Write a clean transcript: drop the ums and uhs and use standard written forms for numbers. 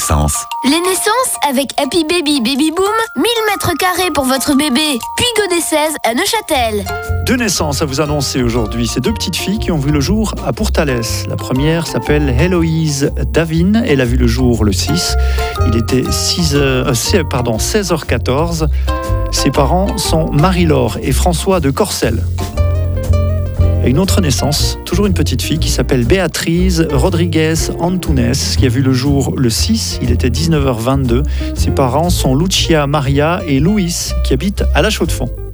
naissances. Les naissances avec Happy Baby Baby Boom, 1000 mètres carrés pour votre bébé. Puis Godet 16 à Neuchâtel. 2 naissances à vous annoncer aujourd'hui. Ces 2 petites filles qui ont vu le jour à Pourtalès. La première s'appelle Héloïse Davine. Elle a vu le jour le 6. Il était 16h14. Ses parents sont Marie-Laure et François de Corcelles. Et une autre naissance, toujours une petite fille qui s'appelle Béatrice Rodriguez Antunes, qui a vu le jour le 6, il était 19h22. Ses parents sont Lucia Maria et Louis, qui habitent à La Chaux-de-Fonds.